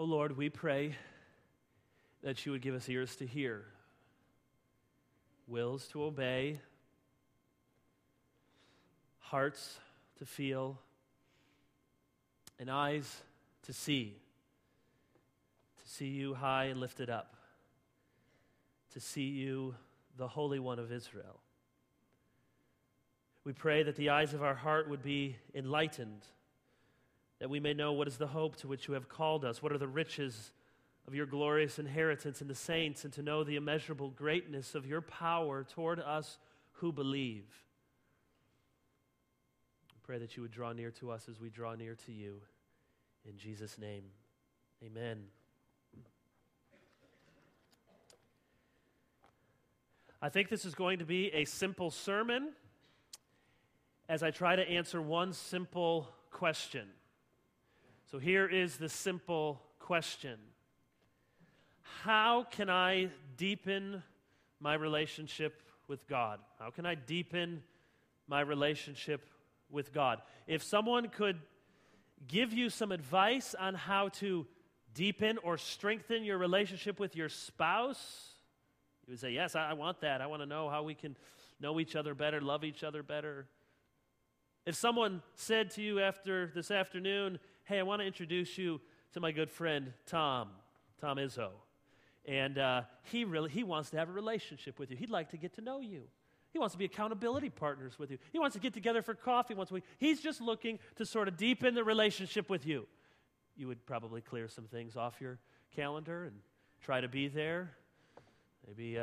Oh Lord, we pray that you would give us ears to hear, wills to obey, hearts to feel, and eyes to see you high and lifted up, to see you, the Holy One of Israel. We pray that the eyes of our heart would be enlightened, that we may know what is the hope to which you have called us, what are the riches of your glorious inheritance in the saints, and to know the immeasurable greatness of your power toward us who believe. We pray that you would draw near to us as we draw near to you. In Jesus' name, amen. I think this is going to be a simple sermon as I try to answer one simple question. So here is the simple question. How can I deepen my relationship with God? How can I deepen my relationship with God? If someone could give you some advice on how to deepen or strengthen your relationship with your spouse, you would say, yes, I want that. I want to know how we can know each other better, love each other better. If someone said to you after this afternoon, hey, I want to introduce you to my good friend Tom Izzo, and he wants to have a relationship with you. He'd like to get to know you. He wants to be accountability partners with you. He wants to get together for coffee once a week. He's just looking to sort of deepen the relationship with you. You would probably clear some things off your calendar and try to be there. Maybe,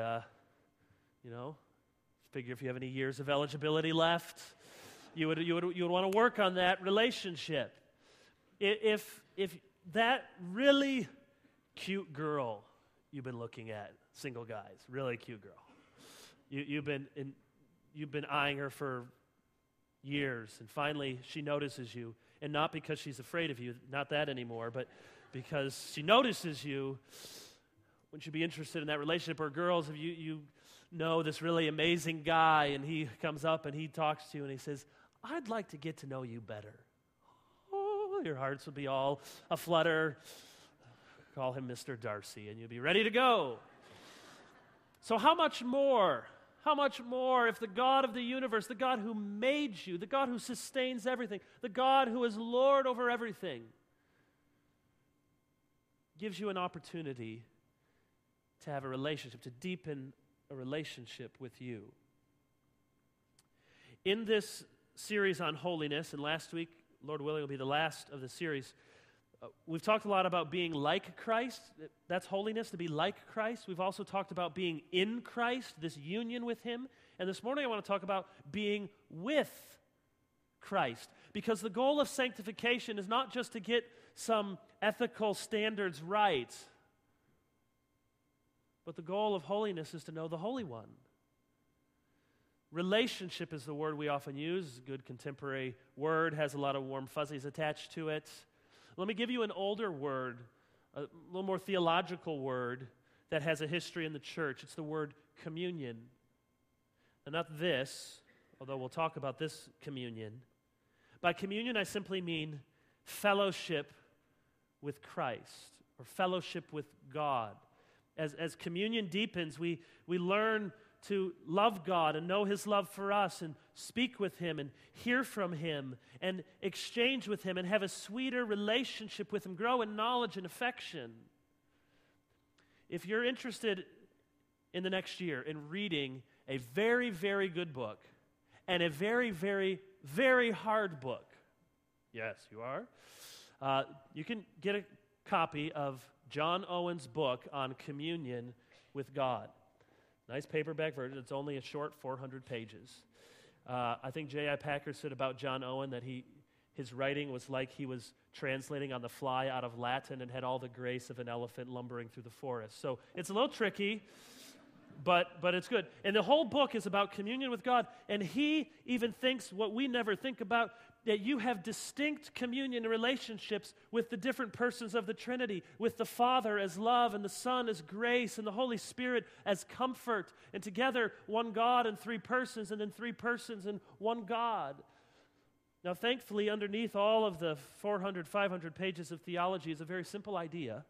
figure if you have any years of eligibility left, you would want to work on that relationship. If that really cute girl you've been looking at, single guys, really cute girl, you've been eyeing her for years, and finally she notices you, and not because she's afraid of you, not that anymore, but because she notices you. Wouldn't you be interested in that relationship? Or girls, if you know this really amazing guy, and he comes up and he talks to you and he says, I'd like to get to know you better. Oh, your hearts would be all aflutter. Call him Mr. Darcy, and you'll be ready to go. So how much more if the God of the universe, the God who made you, the God who sustains everything, the God who is Lord over everything, gives you an opportunity to have a relationship, to deepen a relationship with you. In this series on holiness, and last week, Lord willing, will be the last of the series, we've talked a lot about being like Christ. That's holiness, to be like Christ. We've also talked about being in Christ, this union with Him. And this morning I want to talk about being with Christ. Because the goal of sanctification is not just to get some ethical standards right, but the goal of holiness is to know the Holy One. Relationship is the word we often use. A good contemporary word, has a lot of warm fuzzies attached to it. Let me give you an older word, a little more theological word that has a history in the church. It's the word communion. And not this, although we'll talk about this communion. By communion, I simply mean fellowship with Christ, or fellowship with God. As communion deepens, we learn to love God and know His love for us and speak with Him and hear from Him and exchange with Him and have a sweeter relationship with Him, grow in knowledge and affection. If you're interested in the next year in reading a very, very good book and a very, very, very hard book, yes, you are, you can get a copy of John Owen's book on communion with God. Nice paperback version. It's only a short 400 pages. I think J.I. Packer said about John Owen that his writing was like he was translating on the fly out of Latin and had all the grace of an elephant lumbering through the forest. So it's a little tricky, but it's good. And the whole book is about communion with God. And he even thinks what we never think about, that you have distinct communion and relationships with the different persons of the Trinity, with the Father as love and the Son as grace and the Holy Spirit as comfort, and together one God and three persons, and then three persons and one God. Now, thankfully, underneath all of the 400, 500 pages of theology is a very simple idea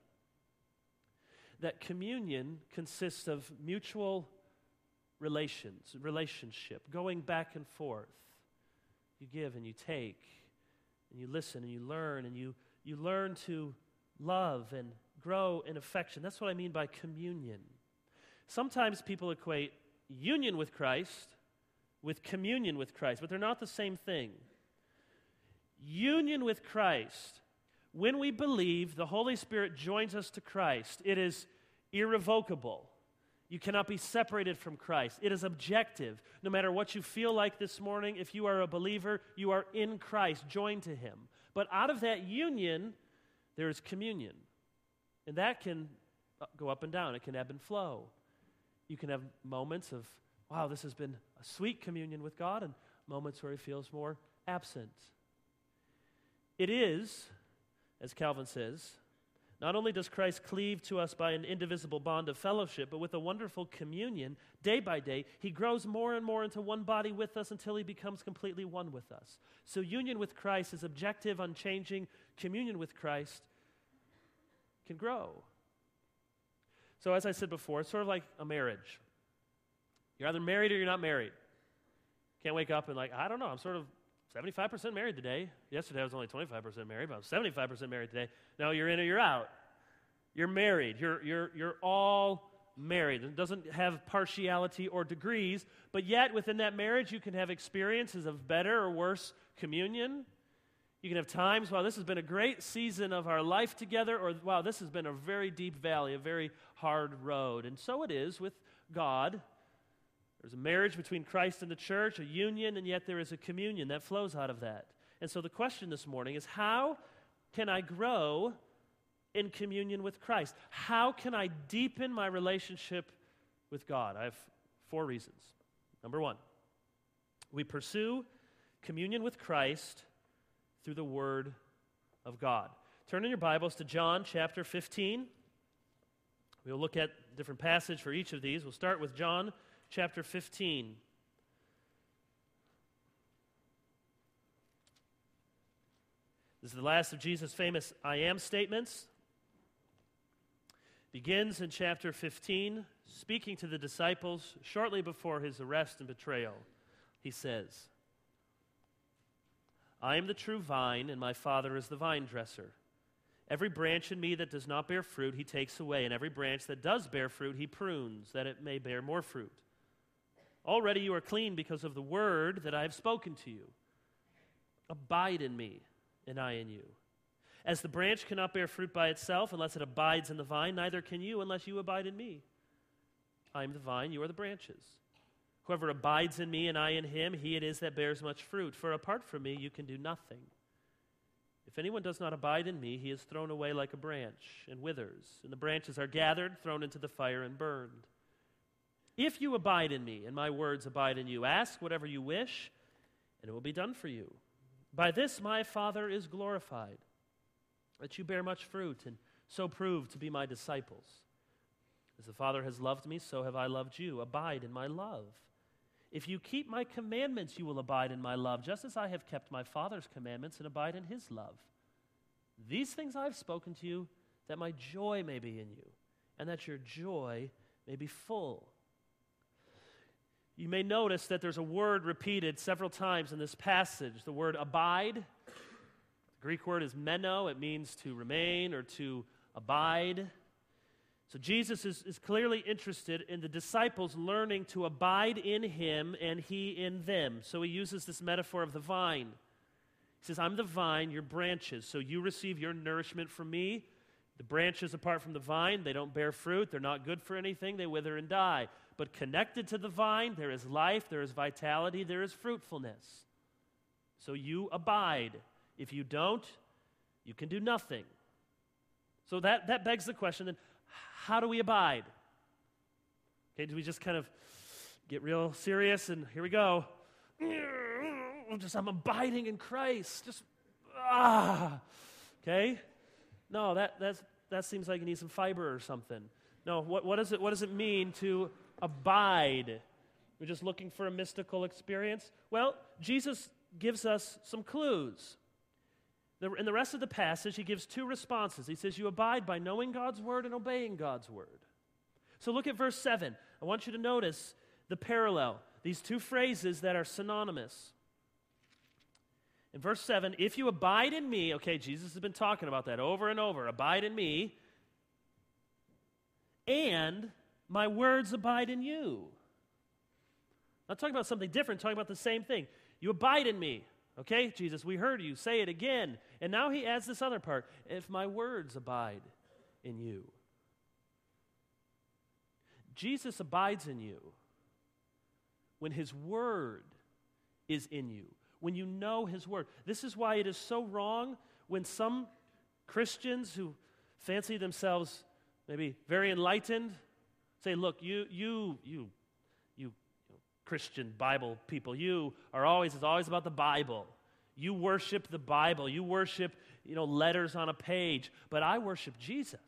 that communion consists of mutual relationship, going back and forth. You give and you take, and you listen and you learn, and you learn to love and grow in affection. That's what I mean by communion. Sometimes people equate union with Christ with communion with Christ, but they're not the same thing. Union with Christ, when we believe the Holy Spirit joins us to Christ, it is irrevocable. You cannot be separated from Christ. It is objective. No matter what you feel like this morning, if you are a believer, you are in Christ, joined to Him. But out of that union, there is communion. And that can go up and down. It can ebb and flow. You can have moments of, wow, this has been a sweet communion with God, and moments where He feels more absent. It is, as Calvin says, not only does Christ cleave to us by an indivisible bond of fellowship, but with a wonderful communion, day by day, He grows more and more into one body with us until He becomes completely one with us. So union with Christ is objective, unchanging. Communion with Christ can grow. So as I said before, it's sort of like a marriage. You're either married or you're not married. Can't wake up and I don't know, I'm sort of 75% married today. Yesterday I was only 25% married, but I'm 75% married today. No, you're in or you're out. You're married. You're all married. It doesn't have partiality or degrees, but yet within that marriage you can have experiences of better or worse communion. You can have times, wow, this has been a great season of our life together, or wow, this has been a very deep valley, a very hard road. And so it is with God. There's a marriage between Christ and the church, a union, and yet there is a communion that flows out of that. And so the question this morning is, how can I grow in communion with Christ? How can I deepen my relationship with God? I have 4 reasons. Number 1, we pursue communion with Christ through the Word of God. Turn in your Bibles to John chapter 15. We'll look at a different passage for each of these. We'll start with John chapter 15. This is the last of Jesus' famous I am statements. Begins in chapter 15, speaking to the disciples shortly before His arrest and betrayal. He says, I am the true vine, and my Father is the vine dresser. Every branch in me that does not bear fruit, He takes away, and every branch that does bear fruit, He prunes, that it may bear more fruit. Already you are clean because of the word that I have spoken to you. Abide in me, and I in you. As the branch cannot bear fruit by itself unless it abides in the vine, neither can you unless you abide in me. I am the vine, you are the branches. Whoever abides in me and I in him, he it is that bears much fruit. For apart from me, you can do nothing. If anyone does not abide in me, he is thrown away like a branch and withers, and the branches are gathered, thrown into the fire, and burned. If you abide in me, and my words abide in you, ask whatever you wish, and it will be done for you. By this my Father is glorified, that you bear much fruit, and so prove to be my disciples. As the Father has loved me, so have I loved you. Abide in my love. If you keep my commandments, you will abide in my love, just as I have kept my Father's commandments and abide in his love. These things I have spoken to you, that my joy may be in you, and that your joy may be full. You may notice that there's a word repeated several times in this passage, the word abide. The Greek word is meno. It means to remain or to abide. So Jesus is clearly interested in the disciples learning to abide in him and he in them. So he uses this metaphor of the vine. He says, I'm the vine, you're branches. So you receive your nourishment from me. The branches apart from the vine, they don't bear fruit. They're not good for anything. They wither and die. But connected to the vine, there is life, there is vitality, there is fruitfulness. So you abide. If you don't, you can do nothing. So that begs the question then, how do we abide? Okay, do we just kind of get real serious and here we go? I'm abiding in Christ. Okay? No, that seems like you need some fiber or something. No, what does it mean to abide? We're just looking for a mystical experience? Well, Jesus gives us some clues. In the rest of the passage, he gives two responses. He says, you abide by knowing God's word and obeying God's word. So look at verse 7. I want you to notice the parallel, these two phrases that are synonymous. In verse 7, if you abide in me, okay, Jesus has been talking about that over and over, abide in me, and my words abide in you. Not talking about something different, talking about the same thing. You abide in me. Okay, Jesus, we heard you. Say it again. And now he adds this other part. If my words abide in you. Jesus abides in you when his word is in you, when you know his word. This is why it is so wrong when some Christians who fancy themselves maybe very enlightened say, look, you Christian Bible people, it's always about the Bible. You worship the Bible. You worship, letters on a page. But I worship Jesus.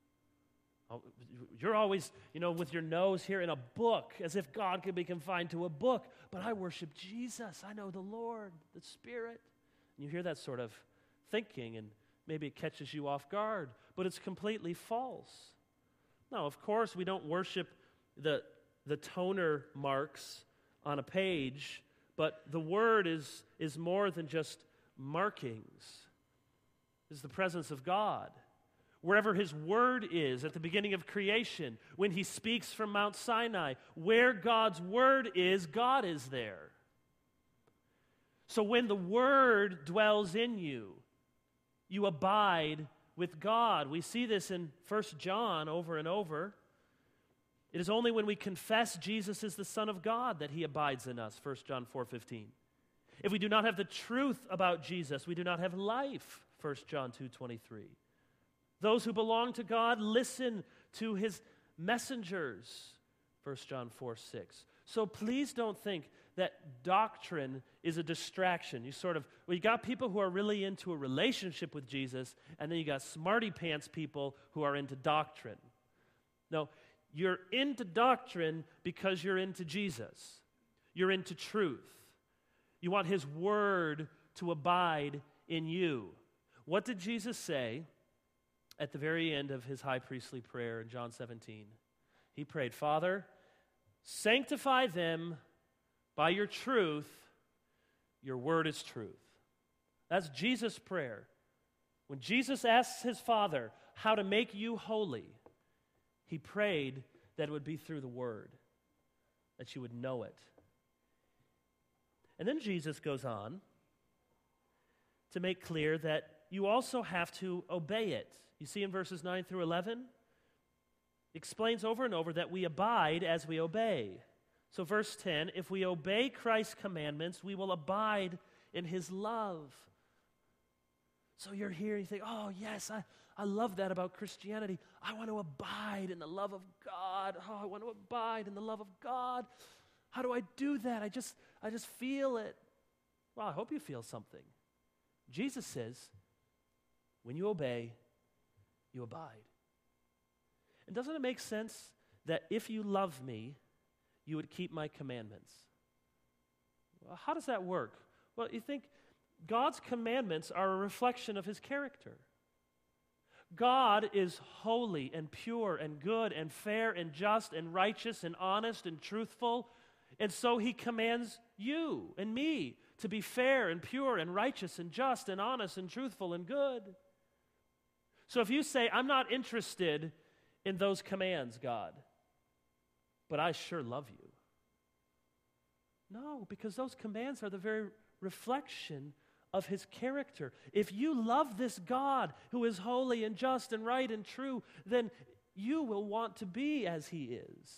You're always, with your nose here in a book, as if God could be confined to a book. But I worship Jesus. I know the Lord, the Spirit. And you hear that sort of thinking, and maybe it catches you off guard. But it's completely false. Now, of course, we don't worship the toner marks on a page, but the Word is more than just markings. It's the presence of God. Wherever his word is, at the beginning of creation, when he speaks from Mount Sinai, where God's word is, God is there. So when the word dwells in you, you abide with God. We see this in 1 John over and over. It is only when we confess Jesus is the Son of God that he abides in us, 1 John 4:15. If we do not have the truth about Jesus, we do not have life, 1 John 2:23. Those who belong to God listen to his messengers, 1 John 4:6. So please don't think that doctrine is a distraction. You got people who are really into a relationship with Jesus, and then you got smarty pants people who are into doctrine. No, you're into doctrine because you're into Jesus. You're into truth. You want his word to abide in you. What did Jesus say at the very end of his high priestly prayer in John 17? He prayed, Father, sanctify them by your truth. Your word is truth. That's Jesus' prayer. When Jesus asks his Father how to make you holy, he prayed that it would be through the word, that you would know it. And then Jesus goes on to make clear that you also have to obey it. You see in verses 9 through 11, it explains over and over that we abide as we obey. So verse 10, if we obey Christ's commandments, we will abide in his love. So you're here, you think, oh yes, I love that about Christianity. I want to abide in the love of God. Oh, I want to abide in the love of God. How do I do that? I just feel it. Well, I hope you feel something. Jesus says, when you obey, you abide. And doesn't it make sense that if you love me, you would keep my commandments? Well, how does that work? Well, you think God's commandments are a reflection of his character. God is holy and pure and good and fair and just and righteous and honest and truthful. And so he commands you and me to be fair and pure and righteous and just and honest and truthful and good. So if you say, I'm not interested in those commands, God, but I sure love you. No, because those commands are the very reflection of his character. If you love this God who is holy and just and right and true, then you will want to be as he is.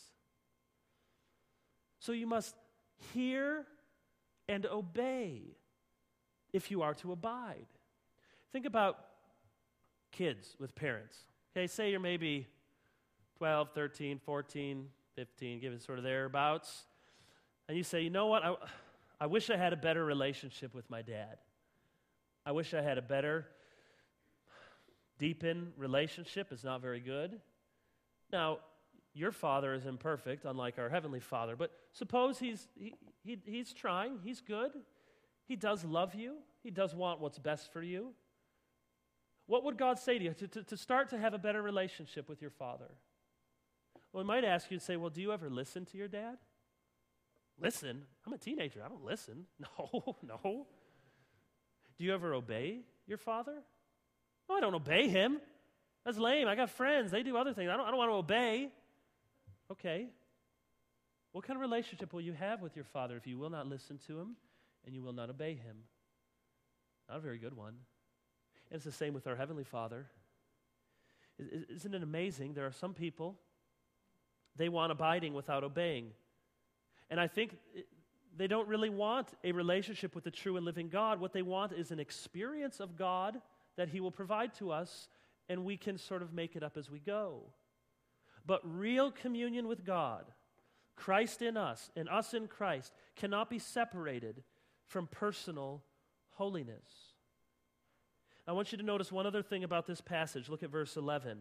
So you must hear and obey if you are to abide. Think about kids with parents. Okay, say you're maybe 12, 13, 14, 15, give it sort of thereabouts. And you say, you know what, I wish I had a better relationship with my dad. I wish I had a better, deepened relationship. It's not very good. Now, your father is imperfect, unlike our heavenly Father, but suppose he's trying, he's good. He does love you. He does want what's best for you. What would God say to you to start to have a better relationship with your Father? Well, he might ask you to say, well, do you ever listen to your dad? Listen? I'm a teenager. I don't listen. No. Do you ever obey your father? No, I don't obey him. That's lame. I got friends. They do other things. I don't want to obey. Okay. What kind of relationship will you have with your Father if you will not listen to him and you will not obey him? Not a very good one. And it's the same with our Heavenly Father. Isn't it amazing? There are some people, they want abiding without obeying. And I think they don't really want a relationship with the true and living God. What they want is an experience of God that he will provide to us, and we can sort of make it up as we go. But real communion with God, Christ in us and us in Christ, cannot be separated from personal holiness. I want you to notice one other thing about this passage. Look at verse 11.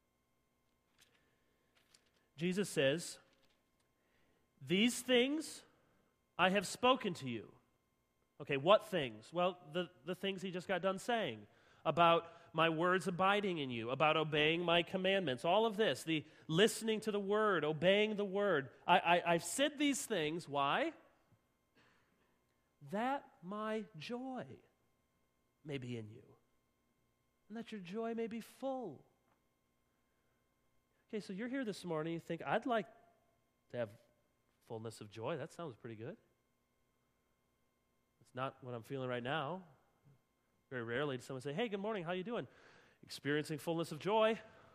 Jesus says, "These things I have spoken to you." Okay, what things? Well, the things he just got done saying about my words abiding in you, about obeying my commandments, all of this, the listening to the word, obeying the word. I've said these things. Why? That my joy may be in you, and that your joy may be full. Okay, so you're here this morning, you think, I'd like to have fullness of joy. That sounds pretty good. It's not what I'm feeling right now. Very rarely does someone say, "Hey, good morning, how you doing?" "Experiencing fullness of joy."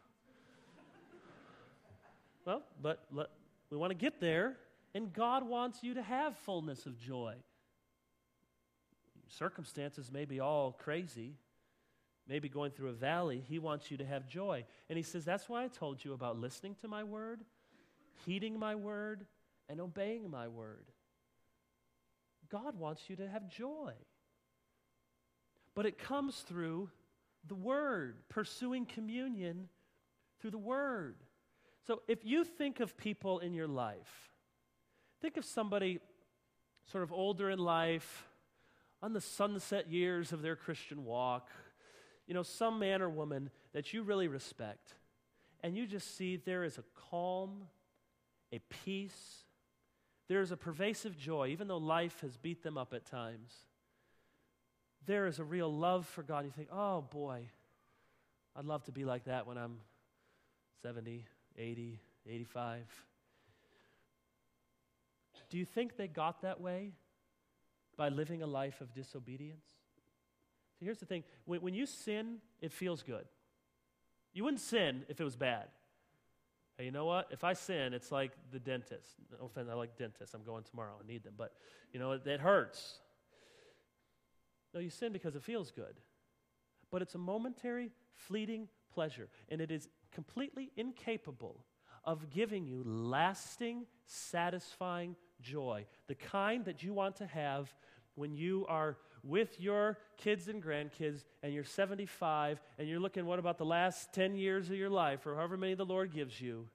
Well, but we want to get there, and God wants you to have fullness of joy. Circumstances may be all crazy, maybe going through a valley. He wants you to have joy. And he says, that's why I told you about listening to my word, heeding my word, and obeying my word. God wants you to have joy. But it comes through the Word, pursuing communion through the Word. So if you think of people in your life, think of somebody sort of older in life, on the sunset years of their Christian walk, some man or woman that you really respect, and you just see there is a calm, a peace, there is a pervasive joy, even though life has beat them up at times. There is a real love for God. You think, oh boy, I'd love to be like that when I'm 70, 80, 85. Do you think they got that way by living a life of disobedience? So here's the thing. When you sin, it feels good. You wouldn't sin if it was bad. Hey, you know what? If I sin, it's like the dentist. No offense, I like dentists. I'm going tomorrow. I need them. But, it hurts. No, you sin because it feels good. But it's a momentary, fleeting pleasure. And it is completely incapable of giving you lasting, satisfying joy. The kind that you want to have when you are with your kids and grandkids and you're 75 and you're looking, what about the last 10 years of your life or however many the Lord gives you?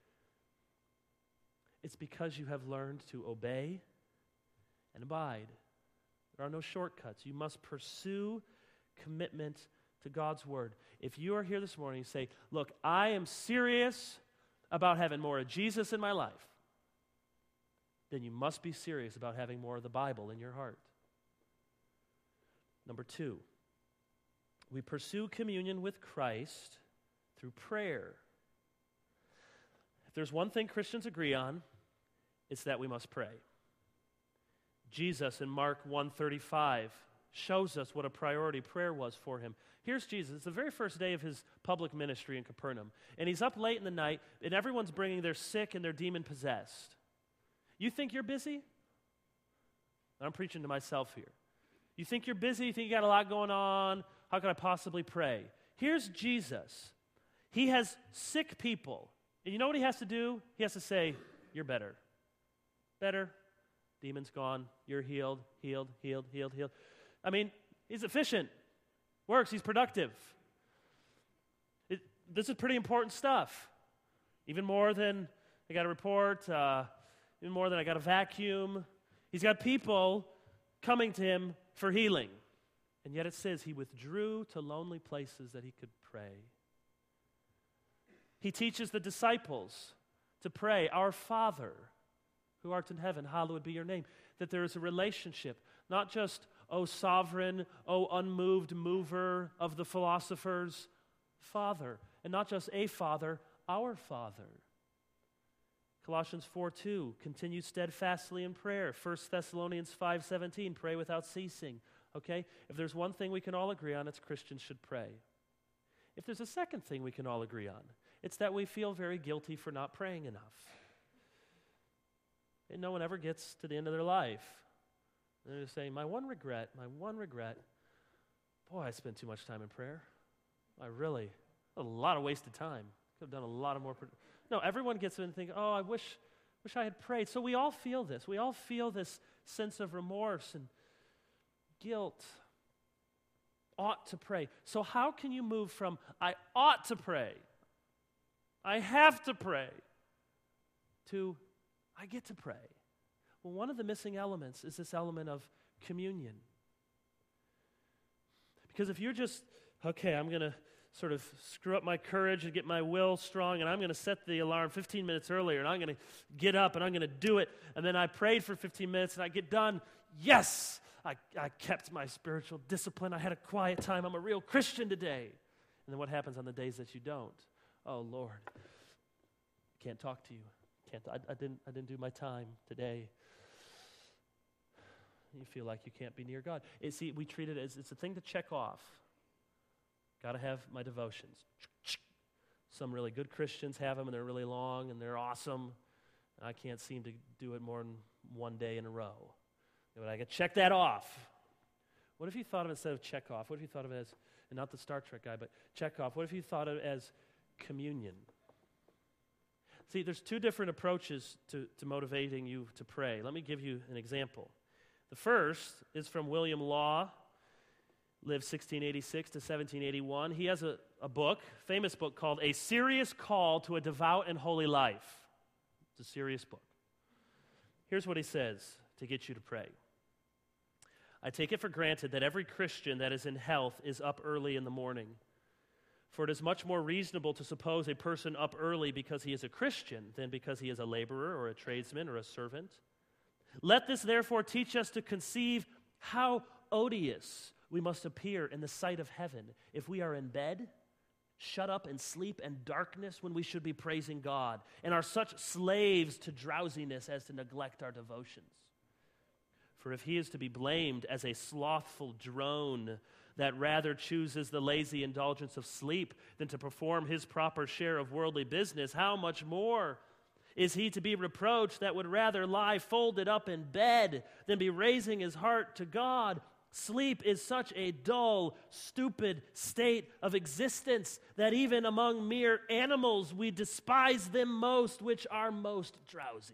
It's because you have learned to obey and abide. There are no shortcuts. You must pursue commitment to God's word. If you are here this morning and say, look, I am serious about having more of Jesus in my life, then you must be serious about having more of the Bible in your heart. Number 2, we pursue communion with Christ through prayer. If there's one thing Christians agree on, it's that we must pray. Jesus in Mark 1:35 shows us what a priority prayer was for him. Here's Jesus. It's the very first day of his public ministry in Capernaum. And he's up late in the night, and everyone's bringing their sick and their demon-possessed. You think you're busy? I'm preaching to myself here. You think you're busy? You think you got a lot going on? How could I possibly pray? Here's Jesus. He has sick people. And you know what he has to do? He has to say, you're better. Better. Demon's gone. You're healed, healed, healed, healed, healed. I mean, he's efficient. Works. He's productive. This is pretty important stuff. Even more than I got a report, even more than I got a vacuum. He's got people coming to him for healing. And yet it says he withdrew to lonely places that he could pray. He teaches the disciples to pray, Our Father, who art in heaven, hallowed be your name. That there is a relationship, not just, O sovereign, O unmoved mover of the philosophers, Father. And not just a Father, our Father. Colossians 4:2, continue steadfastly in prayer. 1 Thessalonians 5:17, pray without ceasing. Okay? If there's one thing we can all agree on, it's Christians should pray. If there's a second thing we can all agree on, it's that we feel very guilty for not praying enough. And no one ever gets to the end of their life. They're just saying, my one regret, boy, I spent too much time in prayer. A lot of wasted time. Could have done a lot of more. No, everyone gets in and thinks, oh, I wish I had prayed. So we all feel this. We all feel this sense of remorse and guilt. Ought to pray. So how can you move from, I ought to pray, I have to pray, to, I get to pray? Well, one of the missing elements is this element of communion. Because if you're just, okay, I'm going to sort of screw up my courage and get my will strong, and I'm going to set the alarm 15 minutes earlier, and I'm going to get up, and I'm going to do it, and then I prayed for 15 minutes, and I get done, yes, I kept my spiritual discipline, I had a quiet time, I'm a real Christian today. And then what happens on the days that you don't? Oh, Lord, can't talk to you. I didn't do my time today. You feel like you can't be near God. See, we treat it as it's a thing to check off. Got to have my devotions. Some really good Christians have them, and they're really long, and they're awesome. And I can't seem to do it more than one day in a row. But I can check that off. What if you thought of it instead of check off? What if you thought of it as, and not the Star Trek guy, but check off. What if you thought of it as communion? See, there's two different approaches to motivating you to pray. Let me give you an example. The first is from William Law, lived 1686 to 1781. He has a book, famous book, called A Serious Call to a Devout and Holy Life. It's a serious book. Here's what he says to get you to pray. I take it for granted that every Christian that is in health is up early in the morning. For it is much more reasonable to suppose a person up early because he is a Christian than because he is a laborer or a tradesman or a servant. Let this therefore teach us to conceive how odious we must appear in the sight of heaven if we are in bed, shut up in sleep and darkness when we should be praising God, and are such slaves to drowsiness as to neglect our devotions. For if he is to be blamed as a slothful drone that rather chooses the lazy indulgence of sleep than to perform his proper share of worldly business, how much more is he to be reproached that would rather lie folded up in bed than be raising his heart to God? Sleep is such a dull, stupid state of existence that even among mere animals we despise them most which are most drowsy.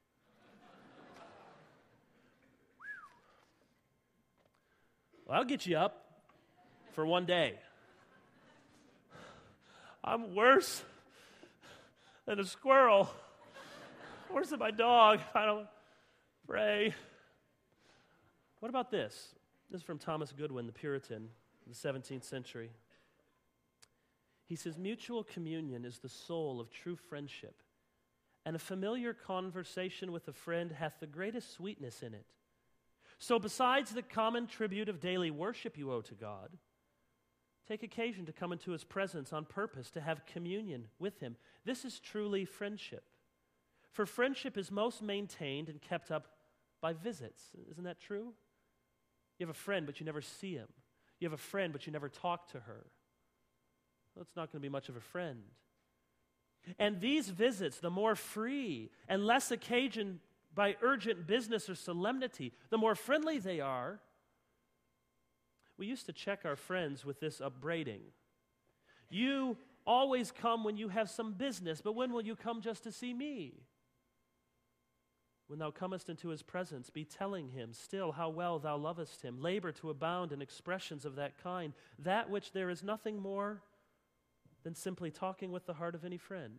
Well, I'll get you up for one day. I'm worse than a squirrel. Worse than my dog. I don't pray. What about this? This is from Thomas Goodwin, the Puritan, in the 17th century. He says, mutual communion is the soul of true friendship, and a familiar conversation with a friend hath the greatest sweetness in it. So besides the common tribute of daily worship you owe to God, take occasion to come into his presence on purpose to have communion with him. This is truly friendship. For friendship is most maintained and kept up by visits. Isn't that true? You have a friend, but you never see him. You have a friend, but you never talk to her. Well, it's not going to be much of a friend. And these visits, the more free and less occasioned by urgent business or solemnity, the more friendly they are. We used to check our friends with this upbraiding. You always come when you have some business, but when will you come just to see me? When thou comest into his presence, be telling him still how well thou lovest him. Labor to abound in expressions of that kind, that which there is nothing more than simply talking with the heart of any friend.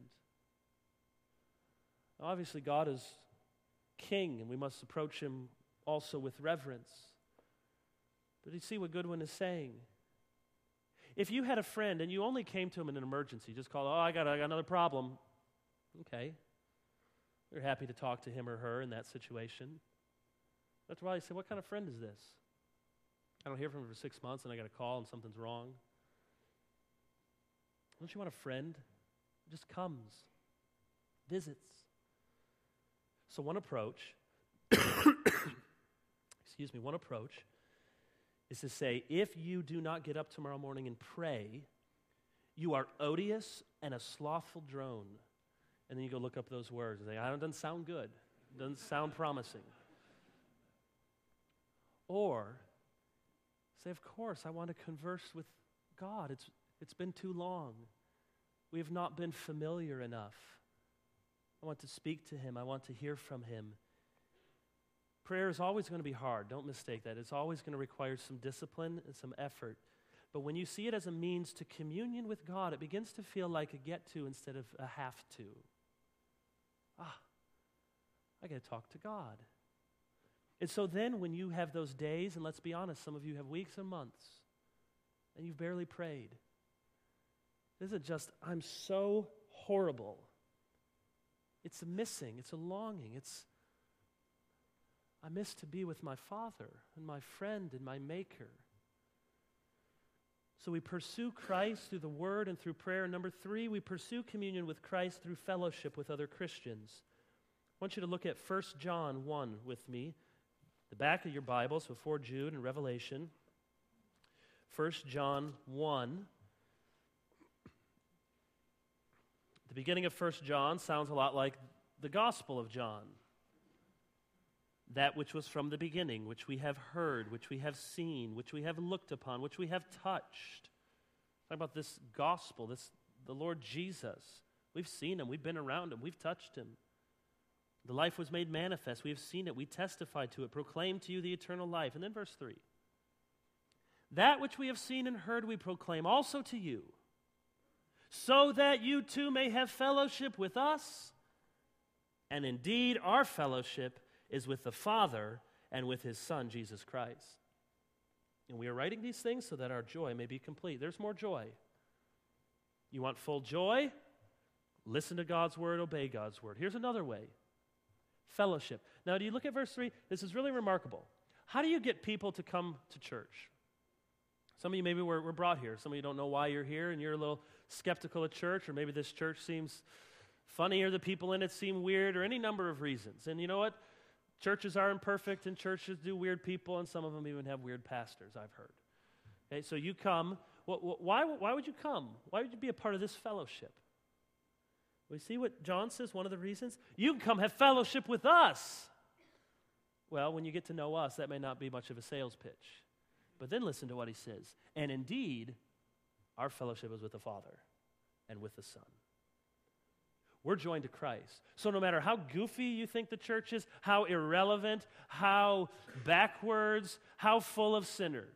Now, obviously, God is king, and we must approach him also with reverence. But you see what Goodwin is saying? If you had a friend and you only came to him in an emergency, just called, I got another problem. Okay. You're happy to talk to him or her in that situation. That's why you say, what kind of friend is this? I don't hear from him for 6 months and I got a call and something's wrong. Don't you want a friend who just comes, visits? So one approach, one approach is to say, if you do not get up tomorrow morning and pray, you are odious and a slothful drone. And then you go look up those words and say, it doesn't sound good. It doesn't sound promising. Or say, of course, I want to converse with God. It's been too long. We have not been familiar enough. I want to speak to him. I want to hear from him. Prayer is always going to be hard. Don't mistake that. It's always going to require some discipline and some effort. But when you see it as a means to communion with God, it begins to feel like a get to instead of a have to. I got to talk to God. And so then when you have those days, and let's be honest, some of you have weeks and months, and you've barely prayed. This is just, I'm so horrible. It's a missing, it's a longing, I miss to be with my Father and my friend and my Maker. So we pursue Christ through the Word and through prayer. And number 3, we pursue communion with Christ through fellowship with other Christians. I want you to look at 1 John 1 with me, the back of your Bibles before Jude and Revelation. 1 John 1. The beginning of 1 John sounds a lot like the Gospel of John. That which was from the beginning, which we have heard, which we have seen, which we have looked upon, which we have touched. Talk about this gospel, the Lord Jesus. We've seen him, we've been around him, we've touched him. The life was made manifest, we have seen it, we testified to it, proclaimed to you the eternal life. And then verse 3. That which we have seen and heard we proclaim also to you, so that you too may have fellowship with us. And indeed, our fellowship is with the Father and with his Son, Jesus Christ. And we are writing these things so that our joy may be complete. There's more joy. You want full joy? Listen to God's word, obey God's word. Here's another way. Fellowship. Now, do you look at verse 3? This is really remarkable. How do you get people to come to church? Some of you maybe were brought here. Some of you don't know why you're here, and you're a little skeptical of church, or maybe this church seems funny, or the people in it seem weird, or any number of reasons. And you know what? Churches are imperfect, and churches do weird people, and some of them even have weird pastors, I've heard. Okay, so you come. Why would you come? Why would you be a part of this fellowship? We see what John says, one of the reasons? You can come have fellowship with us. Well, when you get to know us, that may not be much of a sales pitch. But then listen to what he says. And indeed, our fellowship is with the Father and with the Son. We're joined to Christ. So no matter how goofy you think the church is, how irrelevant, how backwards, how full of sinners,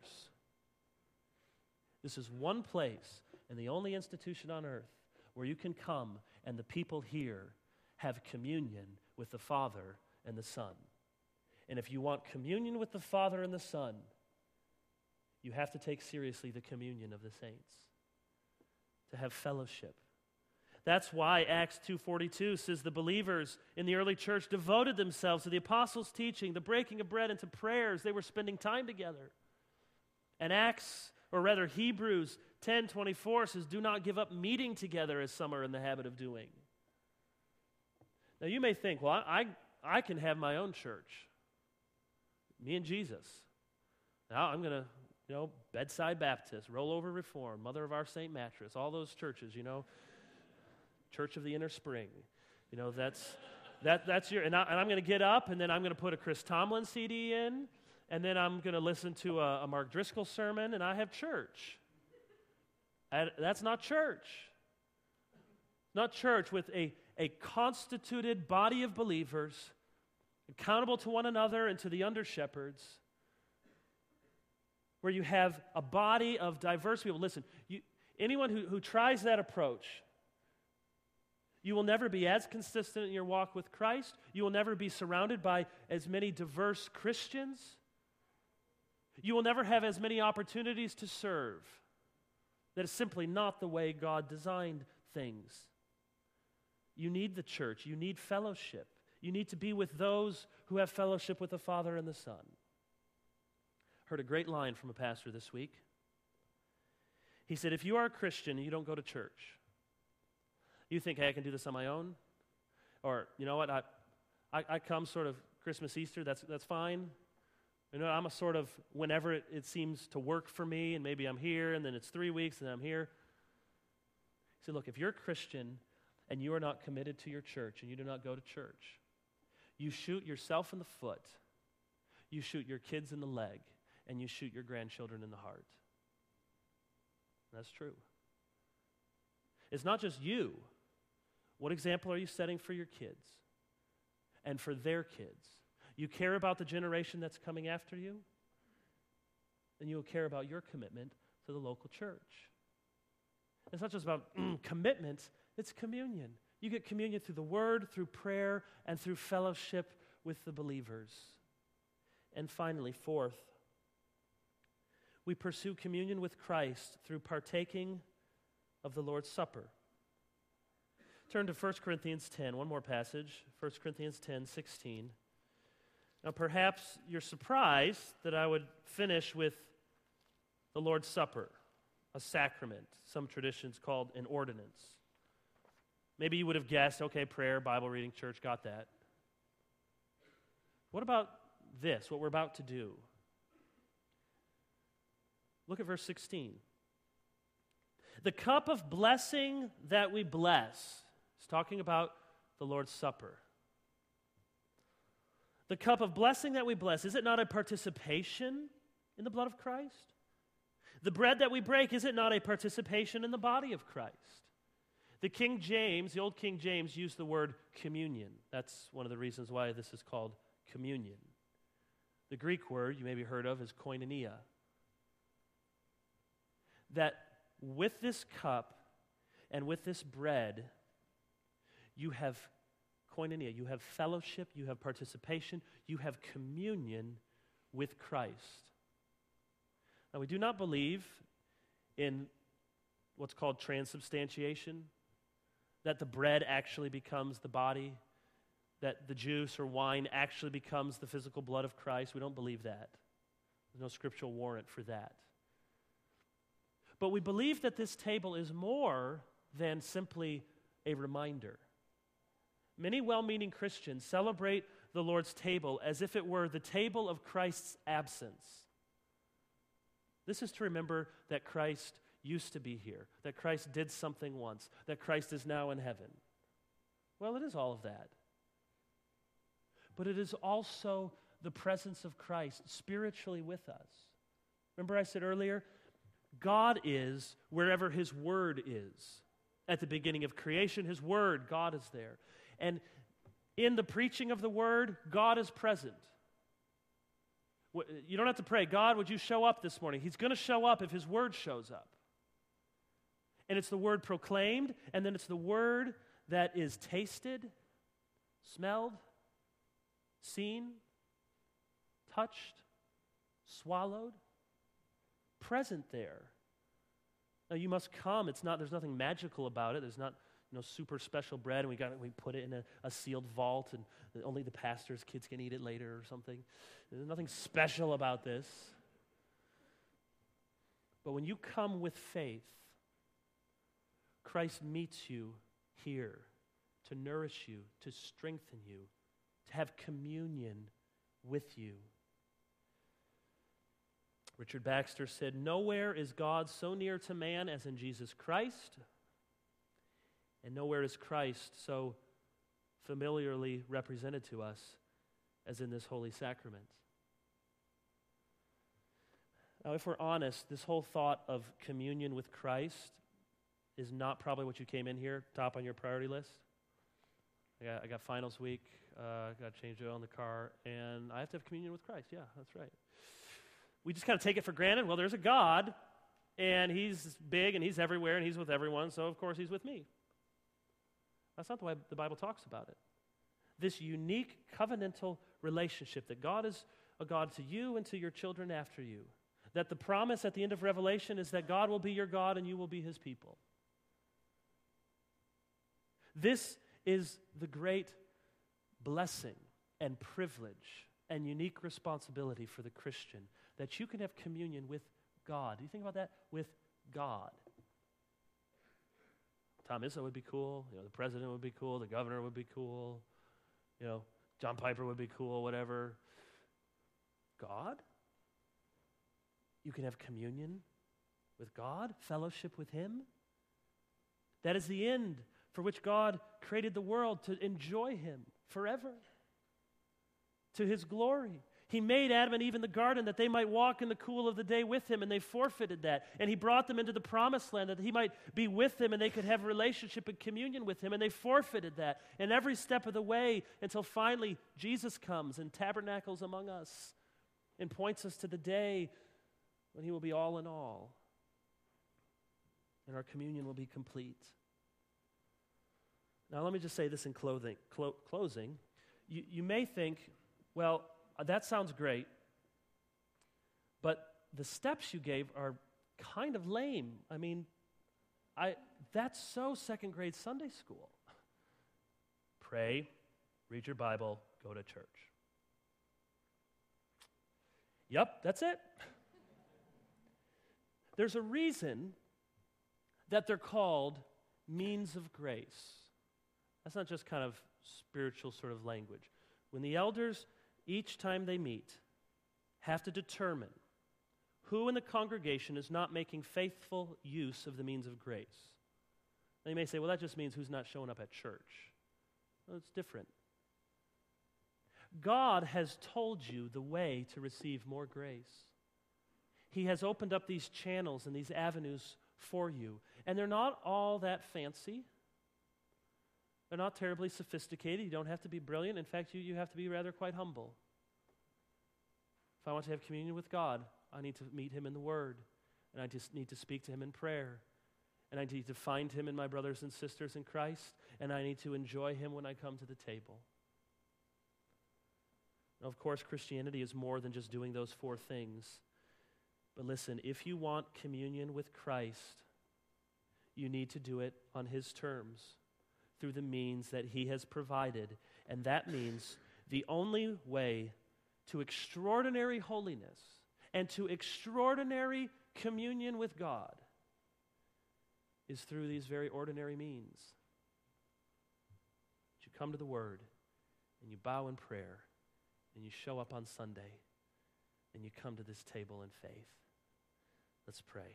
this is one place and the only institution on earth where you can come and the people here have communion with the Father and the Son. And if you want communion with the Father and the Son, you have to take seriously the communion of the saints, to have fellowship. That's why Acts 2:42 says the believers in the early church devoted themselves to the apostles' teaching, the breaking of bread, and to prayers. They were spending time together. And Hebrews 10:24 says, do not give up meeting together as some are in the habit of doing. Now you may think, well, I can have my own church. Me and Jesus. Now I'm going to, Bedside Baptist, Rollover Reform, Mother of Our Saint Mattress, all those churches, Church of the Inner Spring. That's your, and I'm going to get up, and then I'm going to put a Chris Tomlin CD in, and then I'm going to listen to a Mark Driscoll sermon, and I have church. That's not church. Not church with a constituted body of believers, accountable to one another and to the under-shepherds, where you have a body of diverse people. Listen, anyone who tries that approach, you will never be as consistent in your walk with Christ. You will never be surrounded by as many diverse Christians. You will never have as many opportunities to serve. That is simply not the way God designed things. You need the church. You need fellowship. You need to be with those who have fellowship with the Father and the Son. Heard a great line from a pastor this week. He said, if you are a Christian and you don't go to church, you think, hey, I can do this on my own? Or, you know what, I come sort of Christmas, Easter, that's fine. You know, I'm a sort of, whenever it seems to work for me, and maybe I'm here, and then it's 3 weeks, and I'm here. He said, look, if you're a Christian and you are not committed to your church, and you do not go to church, you shoot yourself in the foot, you shoot your kids in the leg, and you shoot your grandchildren in the heart. That's true. It's not just you. What example are you setting for your kids and for their kids? You care about the generation that's coming after you, then you'll care about your commitment to the local church. It's not just about commitment, it's communion. You get communion through the Word, through prayer, and through fellowship with the believers. And finally, fourth, we pursue communion with Christ through partaking of the Lord's Supper. Turn to 1 Corinthians 10, one more passage, 1 Corinthians 10:16. Now, perhaps you're surprised that I would finish with the Lord's Supper, a sacrament, some traditions called an ordinance. Maybe you would have guessed, okay, prayer, Bible reading, church, got that. What about this, what we're about to do? Look at verse 16. The cup of blessing that we bless. It's talking about the Lord's Supper. The cup of blessing that we bless, is it not a participation in the blood of Christ? The bread that we break, is it not a participation in the body of Christ? The King James, the old King James, used the word communion. That's one of the reasons why this is called communion. The Greek word you maybe heard of is koinonia. That with this cup and with this bread, you have koinonia, you have fellowship, you have participation, you have communion with Christ. Now, we do not believe in what's called transubstantiation, that the bread actually becomes the body, that the juice or wine actually becomes the physical blood of Christ. We don't believe that. There's no scriptural warrant for that. But we believe that this table is more than simply a reminder. Many well-meaning Christians celebrate the Lord's table as if it were the table of Christ's absence. This is to remember that Christ used to be here, that Christ did something once, that Christ is now in heaven. Well, it is all of that. But it is also the presence of Christ spiritually with us. Remember I said earlier, God is wherever His Word is. At the beginning of creation, His Word, God is there. And in the preaching of the Word, God is present. You don't have to pray, God, would you show up this morning? He's going to show up if His Word shows up. And it's the Word proclaimed, and then it's the Word that is tasted, smelled, seen, touched, swallowed, present there. Now you must come. There's nothing magical about it. There's not super special bread and we put it in a sealed vault and only the pastor's kids can eat it later or something. There's nothing special about this. But when you come with faith, Christ meets you here to nourish you, to strengthen you, to have communion with you. Richard Baxter said, "Nowhere is God so near to man as in Jesus Christ, and nowhere is Christ so familiarly represented to us as in this holy sacrament." Now, if we're honest, this whole thought of communion with Christ is not probably what you came in here, top on your priority list. I got finals week, got to change oil in the car, and I have to have communion with Christ. Yeah, that's right. We just kind of take it for granted. Well, there's a God, and He's big, and He's everywhere, and He's with everyone, so of course He's with me. That's not the way the Bible talks about it. This unique covenantal relationship that God has a God to you and to your children after you. That the promise at the end of Revelation is that God will be your God and you will be his people. This is the great blessing and privilege and unique responsibility for the Christian, that you can have communion with God. Do you think about that? With God. Tom Izzo would be cool. The president would be cool. The governor would be cool. John Piper would be cool, whatever. God? You can have communion with God, fellowship with him. That is the end for which God created the world, to enjoy him forever, to his glory. He made Adam and Eve in the garden that they might walk in the cool of the day with him, and they forfeited that. And he brought them into the promised land that he might be with them and they could have a relationship and communion with him, and they forfeited that. And every step of the way until finally Jesus comes and tabernacles among us and points us to the day when he will be all in all, and our communion will be complete. Now let me just say this in closing. You may think, well, that sounds great, but the steps you gave are kind of lame. I mean, that's so second grade Sunday school. Pray, read your Bible, go to church. Yep, that's it. There's a reason that they're called means of grace. That's not just kind of spiritual sort of language. When the elders, each time they meet, have to determine who in the congregation is not making faithful use of the means of grace. Now you may say, well, that just means who's not showing up at church. Well, it's different. God has told you the way to receive more grace. He has opened up these channels and these avenues for you. And they're not all that fancy. They're not terribly sophisticated. You don't have to be brilliant. In fact, you have to be rather quite humble. If I want to have communion with God, I need to meet him in the Word. And I just need to speak to him in prayer. And I need to find him in my brothers and sisters in Christ. And I need to enjoy him when I come to the table. Now, of course, Christianity is more than just doing those four things. But listen, if you want communion with Christ, you need to do it on his terms, through the means that he has provided. And that means the only way to extraordinary holiness and to extraordinary communion with God is through these very ordinary means. You come to the Word, and you bow in prayer, and you show up on Sunday, and you come to this table in faith. Let's pray.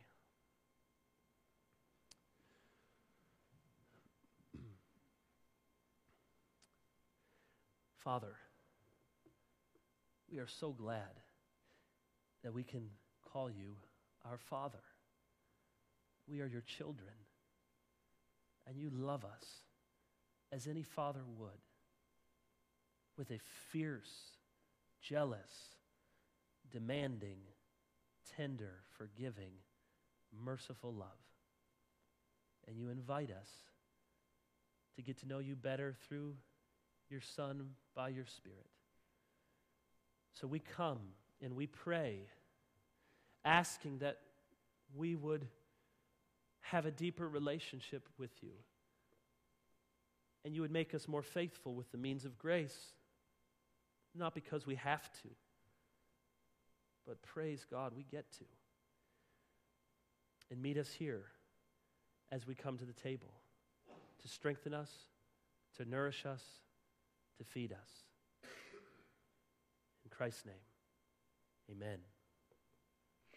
Father, we are so glad that we can call you our Father. We are your children, and you love us as any father would, with a fierce, jealous, demanding, tender, forgiving, merciful love. And you invite us to get to know you better through your Son by your Spirit. So we come and we pray, asking that we would have a deeper relationship with you, and you would make us more faithful with the means of grace, not because we have to, but praise God, we get to. And meet us here as we come to the table to strengthen us, to nourish us, to feed us. In Christ's name, amen.